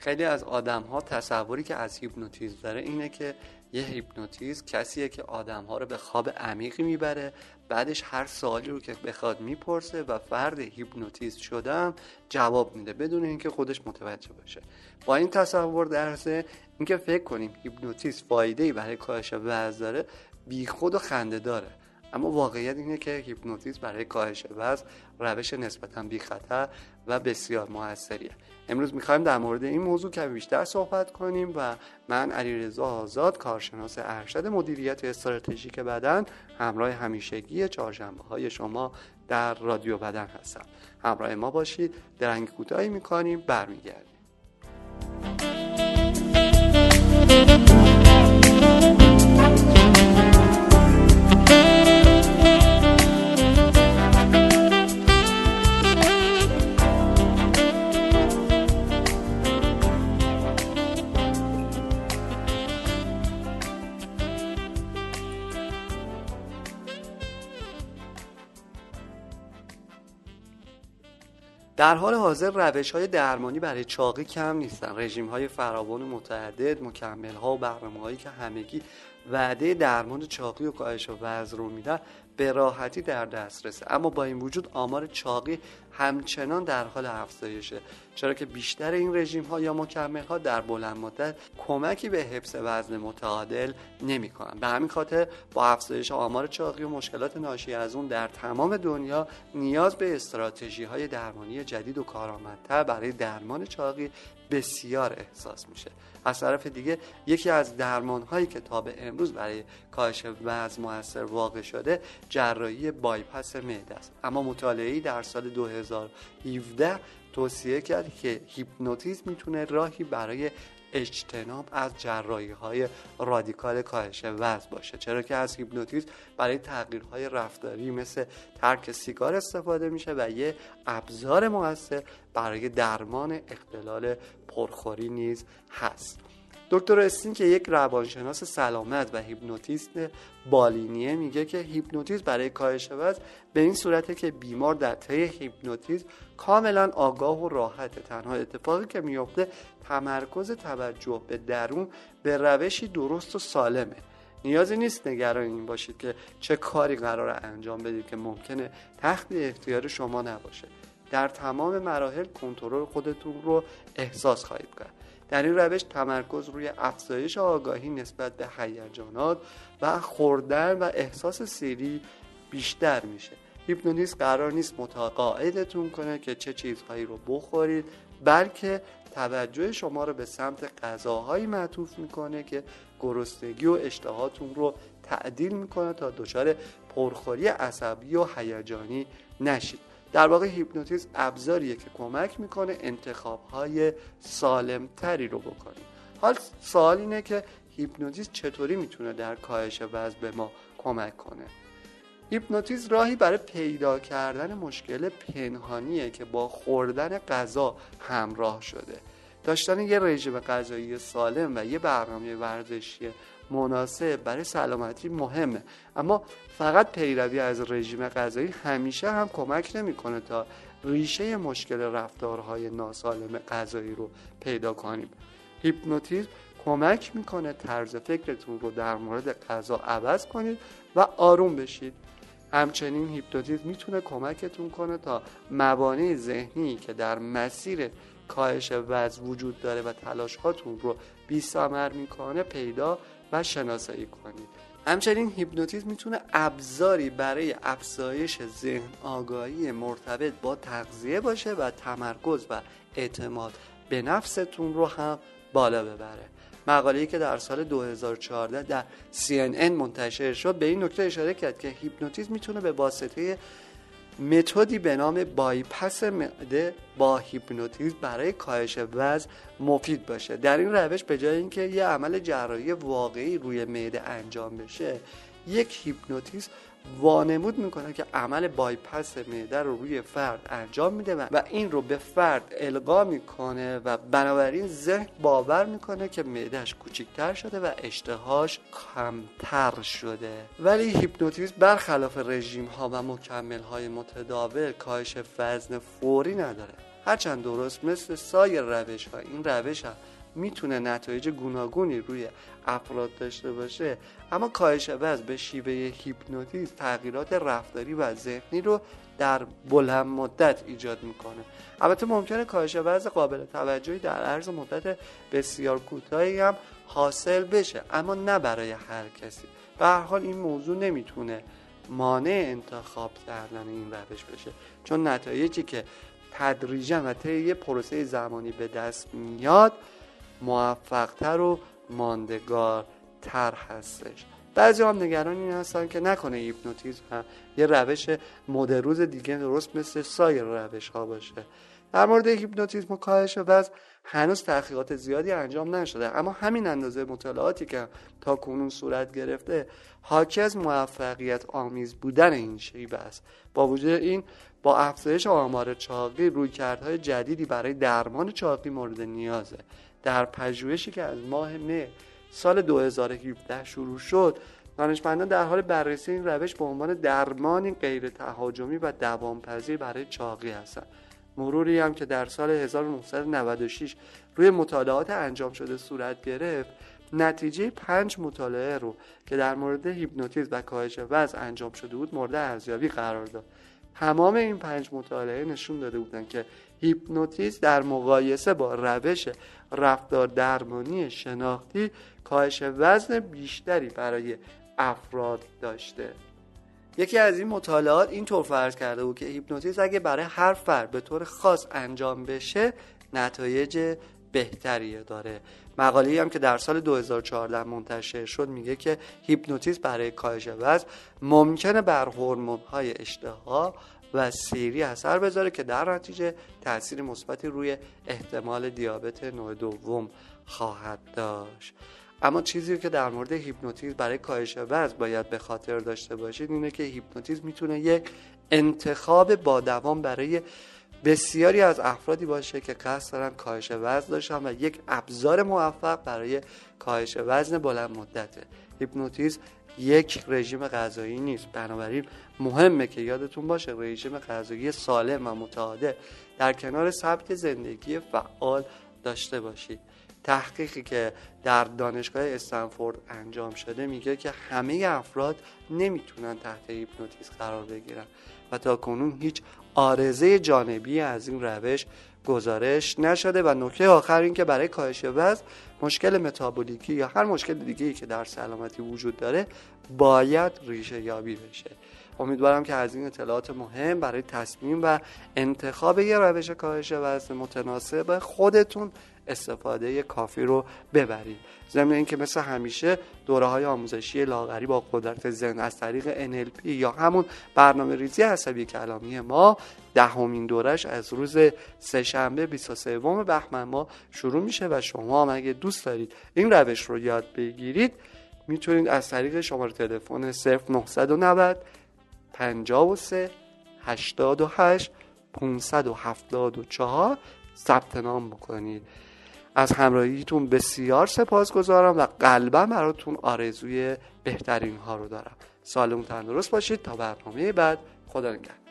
خیلی از آدم‌ها تصوری که از هیپنوتیزم داره اینه که یه هیپنوتیزم کسیه که آدم‌ها رو به خواب عمیقی میبره، بعدش هر سوالی رو که بخواد میپرسه و فرد هیپنوتیزم شدم جواب میده بدون اینکه خودش متوجه باشه. با این تصور در ذهن اینکه فکر کنیم هیپنوتیزم فایده‌ای برای کاهش وزن داره بیخود و خنده داره، اما واقعیت اینه که هیپنوتیزم برای کاهش وزن روش نسبتاً بی خطر و بسیار موثریه. امروز میخوایم در مورد این موضوع کمی بیشتر صحبت کنیم و من علیرضا آزاد، کارشناس ارشد مدیریت استراتژیک بدن، همراه همیشگی چهارشنبه‌های شما در رادیو بدن هستم. همراه ما باشید، درنگ کوتاهی میکنیم، برمیگردیم. در حال حاضر روش‌های درمانی برای چاقی کم نیستن. رژیم‌های فراوان و متعدد، مکمل‌ها و برنامه‌هایی که همگی وعده درمان چاقی و کاهش وزن رو میدن به راحتی در دسترسه، اما با این وجود آمار چاقی همچنان در حال افزایشه، چرا که بیشتر این رژیم‌ها یا مکمل‌ها در بلند مدت کمکی به حفظ وزن متعادل نمی‌کنن. به همین خاطر با افزایش آمار چاقی و مشکلات ناشی از اون در تمام دنیا نیاز به استراتژی‌های درمانی جدید و کارآمدتر برای درمان چاقی بسیار احساس میشه. از طرف دیگه یکی از درمان‌هایی که تا به امروز برای کاهش وزن مؤثر واقع شده جراحی بایپاس معده است، اما مطالعه‌ای در سال 2017 توصیه کرد که هیپنوتیزم میتونه راهی برای اجتناب از جراحی‌های رادیکال کاهش وزن باشه، چرا که از هیپنوتیزم برای تغییرهای رفتاری مثل ترک سیگار استفاده میشه و یه ابزار مؤثر برای درمان اختلال پرخوری نیز هست. دکتر استین که یک روانشناس سلامت و هیپنوتیست بالینیه میگه که هیپنوتیزم برای کاهش وزن به این صورته که بیمار در طی هیپنوتیزم کاملا آگاه و راحته. تنها اتفاقی که میفته تمرکز توجه به درون به روشی درست و سالمه. نیازی نیست نگران این باشید که چه کاری قراره انجام بدید که ممکنه تحت اختیار شما نباشه. در تمام مراحل کنترل خودتون رو احساس خواهید کرد. در این روش تمرکز روی افزایش آگاهی نسبت به هیجانات و خوردن و احساس سیری بیشتر میشه. هیپنوتیزم قرار نیست متقاعدتون کنه که چه چیزهایی رو بخورید، بلکه توجه شما رو به سمت غذاهایی معطوف میکنه که گرسنگی و اشتهاتون رو تعدیل میکنه تا دچار پرخوری عصبی و هیجانی نشید. در واقع هیپنوتیزم ابزاریه که کمک میکنه انتخاب‌های سالمتری رو بکنیم. حال سوال اینه که هیپنوتیزم چطوری میتونه در کاهش وزن به ما کمک کنه؟ هیپنوتیزم راهی برای پیدا کردن مشکل پنهانیه که با خوردن غذا همراه شده. داشتن یه رژیم غذایی سالم و یه برنامه ورزشی مناسب برای سلامتی مهمه، اما فقط پیروی از رژیم غذایی همیشه هم کمک نمیکنه تا ریشه مشکل رفتارهای ناسالم غذایی رو پیدا کنیم. هیپنوتیزم کمک میکنه طرز فکرتون رو در مورد غذا عوض کنید و آروم بشید. همچنین هیپنوتیزم میتونه کمکتون کنه تا موانع ذهنی که در مسیر کاهش وزن وجود داره و تلاش هاتون رو بی‌ثمر میکنه پیدا و شناسایی کنید. همچنین هیپنوتیزم میتونه ابزاری برای افزایش ذهن آگاهی مرتبط با تغذیه باشه و تمرکز و اعتماد به نفستون رو هم بالا ببره. مقاله‌ای که در سال 2014 در CNN منتشر شد به این نکته اشاره کرد که هیپنوتیزم میتونه به واسطه متدی به نام بایپاس معده با هیپنوتیزم برای کاهش وزن مفید باشه. در این روش به جای اینکه یه عمل جراحی واقعی روی معده انجام بشه، یک هیپنوتیزم وانمود میکنه که عمل بایپاس معده رو روی فرد انجام میده و این رو به فرد القا میکنه و بنابراین ذهن باور میکنه که معدهش کوچیک‌تر شده و اشتهاش کمتر شده. ولی هیپنوتیزم برخلاف رژیم ها و مکمل های متداول کاهش وزن فوری نداره. هرچند درست مثل سایر روش‌ها این روش هم میتونه نتایج گوناگونی روی افراد داشته باشه، اما کاهش وزن به شیوه هیپنوتیزم تغییرات رفتاری و ذهنی رو در بلند مدت ایجاد میکنه. البته ممکنه کاهش وزن قابل توجهی در عرض مدت بسیار کوتاهی هم حاصل بشه، اما نه برای هر کسی. به هر حال این موضوع نمیتونه مانع انتخاب کردن این روش بشه، چون نتایجی که تدریجاً و طی یه پروسه زمانی به دست میاد موفق‌تر و ماندگارتر هستش. بعضی هم نگران این هستن که نکنه هیپنوتیزم هم یه روش مدروز دیگه درست مثل سایر روش ها باشه. در مورد هیپنوتیزم و کاهش وزن هنوز تحقیقات زیادی انجام نشده، اما همین اندازه مطالعاتی که تا کنون صورت گرفته حاکی از موفقیت آمیز بودن این شیوه است. با وجود این، با افزایش آمار چاقی رویکردهای جدیدی برای درمان چاقی مورد نیازه. در پژوهشی که از ماه مه سال 2017 شروع شد، دانشمندان در حال بررسی این روش به عنوان درمانی غیر تهاجمی و دوامپذیر برای چاقی هستند. مروری هم که در سال 1996 روی مطالعات انجام شده صورت گرفت، نتیجه 5 مطالعه رو که در مورد هیپنوتیزم و کاهش وزن انجام شده بود مورد ارزیابی قرار داد. تمام این 5 مطالعه نشون داده بودند که هیپنوتیزم در مقایسه با روش رفتار درمانی شناختی کاهش وزن بیشتری برای افراد داشته. یکی از این مطالعات اینطور فرض کرده بود که هیپنوتیزم اگه برای هر فرد به طور خاص انجام بشه نتایج بهتری داره. مقاله‌ای هم که در سال 2014 منتشر شد میگه که هیپنوتیزم برای کاهش وزن ممکنه بر هورمون‌های اشتها و سیری اثر بذاره که در نتیجه تأثیر مثبتی روی احتمال دیابت نوع دوم خواهد داشت. اما چیزی که در مورد هیپنوتیزم برای کاهش وزن باید به خاطر داشته باشید اینه که هیپنوتیزم میتونه یک انتخاب با دوام برای بسیاری از افرادی باشه که قصد دارن کاهش وزن داشتن و یک ابزار موفق برای کاهش وزن بلند مدته. هیپنوتیزم یک رژیم غذایی نیست، بنابراین مهمه که یادتون باشه رژیم غذایی سالم و متعادل در کنار سبک زندگی فعال داشته باشید. تحقیقی که در دانشگاه استنفورد انجام شده میگه که همه افراد نمیتونن تحت هیپنوتیزم قرار بگیرن و تا کنون هیچ عارضه جانبی از این روش گزارش نشده. و نکته آخر این که برای کاهش وزن مشکل متابولیکی یا هر مشکل دیگه‌ای که در سلامتی وجود داره باید ریشه یابی بشه. امیدوارم که از این اطلاعات مهم برای تصمیم و انتخاب یه روش کاهش وزن متناسب خودتون استفاده کافی رو ببرید. ضمن اینکه مثل همیشه دوره‌های آموزشی لاغری با قدرت ذهن از طریق NLP یا همون برنامه‌ریزی عصبی کلامی ما 10مین دورش از روز سه‌شنبه 23 بهمن ما شروع میشه و شما هم اگه دوست دارید این روش رو یاد بگیرید میتونید از طریق شماره تلفن 0990 53 88 574 ثبت نام بکنید. از همراهیتون بسیار سپاسگزارم و قلبا براتون آرزوی بهترین ها رو دارم. سالمون تندرست باشید تا برنامه بعد. خدا نگهدار.